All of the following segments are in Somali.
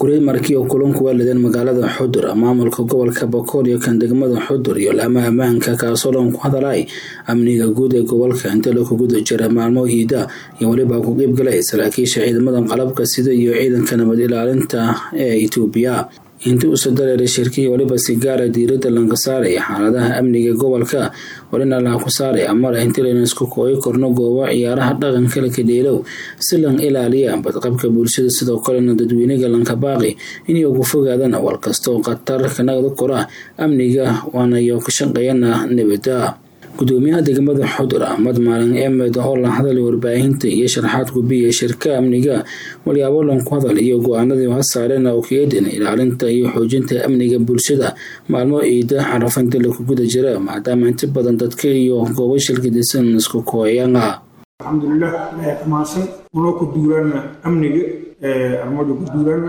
Kuray markii uu kulanku weeladeen magaalada Xudur maamulka gobolka Boqol iyo kan degmada Xudur iyo laamaha ammaanka kaasoo ku hadalay amniga guud ee gobolka inta lagu guda jiray maalmo hiida iyo waliba ku qayb galay saraakiisha ciidamada qalabka sida iyo ciidanka nabad ilaalinta ee Itoobiya inta uu sadareeray shirkii waliba si gaar ah diiradda laga saaray xaaladaha amniga gobolka walina la ku saaray amar intelligence ku kooy korno goobo ciyaaraha dhaqanka la kadheelow si lan ilaaliya badqabka bulshada sidoo kale dadweynaha lanka baaqi inay ugu fogaadaan wal kasto qatar kana kora amniga waana iyo ka shaqeeyana nabadda gudoomiyaha degmada Xudur Ahmad Maalin Ahmed oo la hadlay warbaahinta iyo sharaxaad gubiye shirka amniga waliyaabo lan ku hadal iyo go'aanadii wax saareen oo keedin ilaalinta iyo xoojinta amniga bulshada maalmo ciida carafanta lagu guda jira maadaama inta badan dadka iyo goobo shirkadisan isku kooyana alxamdulillah maasan oo ku duurana amniga armadu ku duurana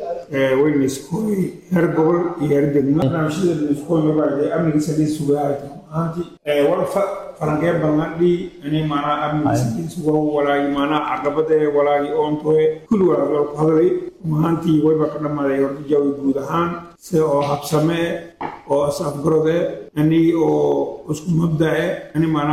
wayna isku heer gobol iyo heer degmo barnaamijyada isku noqday amniga sidii sugaarta anti warfa faranqee bangadhi ani maana amniga sidii sugaa walaay maana caqabada walaay oontoe kullu wala ku hadlay maanti wayba ka dhamaaday horta jawi guud ahaan si oo habsame oo asaf garode ani oo isku mabdae ani maana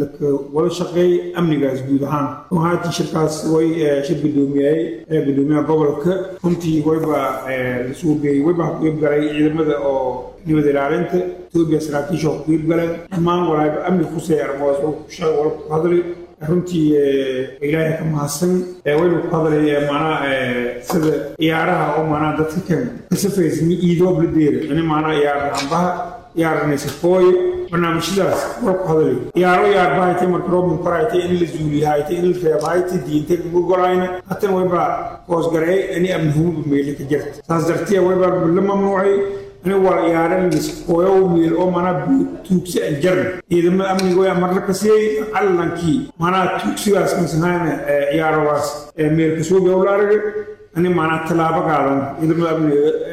wala shaqay amnigaas guud ahaan waxaati shirkaas way shirgudoomiyahay gudoomiyaha gobolka runtii wayba suuqay wayba ku garay ciidamada oo nabad ilaalinta Itoobiya saraakiisha ku galeen dhammaan walaal amni ku seeyarmo oo shaqo wala ku hadlay runtii ilaahay ka mahadsan way ku hadlay maana sida ciyaaraha oo maana dadka kan kasafeysmi iido bladeer ani maana ciyaaraha ciyaarnaysa kooy barnaamijyadaas waa ku hadlay ciyaaraha ay markii roob qaraaytay in la zuuliyahay in la reebaaytay diinta ugu golayna hatta wayba qoos garay ani amnuhu meel ka jirta saas dartiya wayba la mamnuucay أنا ويارن لسقويه وميل أو منا توكس الجرن إذا ما أمني قوي أمر كسي على لانكي منا توكس واس مثلاً يارواس ميل كسوق يولارك أنا منا تلابا كارن إذا ما أمني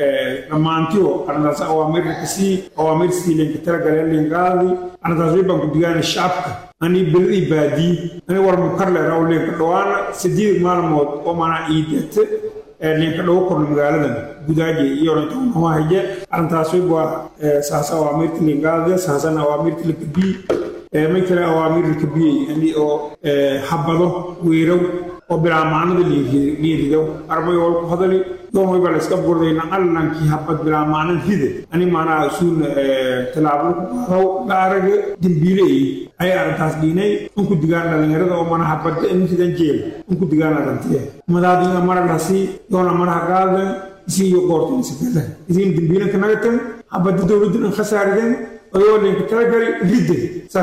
لما أنتيو أنا ناس أوامر كسي أوامر سيلين كتير قليل لينقاذي أنا تجربة بديان الشعب أنا بالعبادي أنا ورم كارل راولين كدوانا سدير مالمود أو منا إيدت ninka lagu qorno magaalada gudaaje iyo runtii waaye arintaas waa saasa waa mirti lingaade saasa waa mirti likabi ma kala waa mirti likabi ani oo habado weerow oo bilaamaanada liido arbay oo ku hadalay doon way bal iska burdayna allankii habad bilaamaanada hide ani maana suun talaabo ku gaaraga dimbiilay ay arintaas diinay ku digaan dhalinyarada oo mana habad intidan jeel ku digaan arintii madaadina marnasi doona maraha qaadan si iyo qortin sikada idin dimbiilay kana tan habad dawladda khasaarideen oo ninka talagalay lidde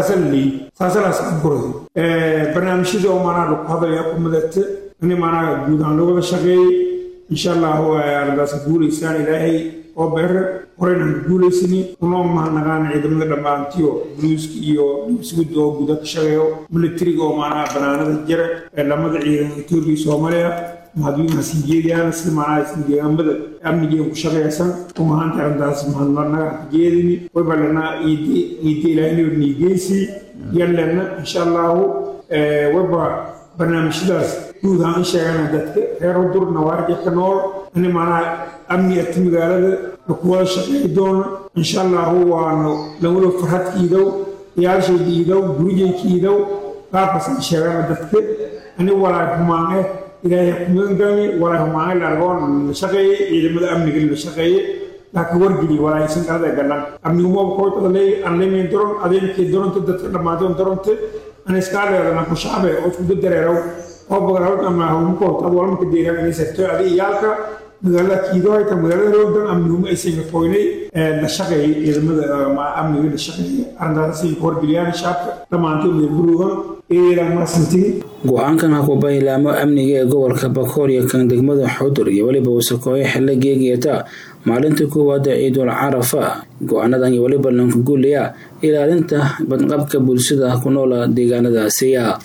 saasalaas qorday barnaamijyada oo mana ku hadalaya ku madata ani mana guudaan loo wada shaqeeyay insha Allah ardaas guuleysaan ilaahay oo beer qorayna guuleysani uma mahanagaan ciidamada dhamaantiyo blueski iyo isku guda ka shaqeeyo military oo mana banaanada jira lamada ciidanka Itoobiya Soomaaliya maadina sijeediyaan si mana sijeedamada amniga ku shaqeeysan uma hanta ardaas mahanaga jeedini way balana idii ilaahay nigeysi yallana insha Allah waba barnaamijyadaas guud ahaan sheegana dadka reer Xudur nawaarij ka nool in maana amniyada magaalada ku wada shaqeey doon insha Allah waana lagu farxadkiido yaashiido gurigeekiido qaabsan sheegana dadka ani walaa kumaane ilaahay kumangani walaa kumaane la roon shaqeey ciidamada amniga la shaqeey laakiin wargeli walaa isan qada galan amnigu ma ku talay anleemin doon adeegkii doonta dadka dhamaadeen doonta أنا إسكالي أنا كشعب أو كده دريرو أو بقرأ أما هم كوت أول ما كده يرجع يسافر هذه يالك مقالة كيدو هاي تمقالة رودن أمنهم أيسين فويني نشقي إذا ما أمنهم نشقي عند رأسي كور بليان شاب لما أنتم يبروهم إيه لما سنتين go'aankan ku baylaamo amniga ee gobolka Boqol iyo kan degmada Xudur iyo waliba wasaqooy xilligeeyada maalinta koowaad ee Ciidul Carafa go'aanadan iyo waliba lanku guulaya ilaalinta badqabka bulshada ku nool deegaanadaasi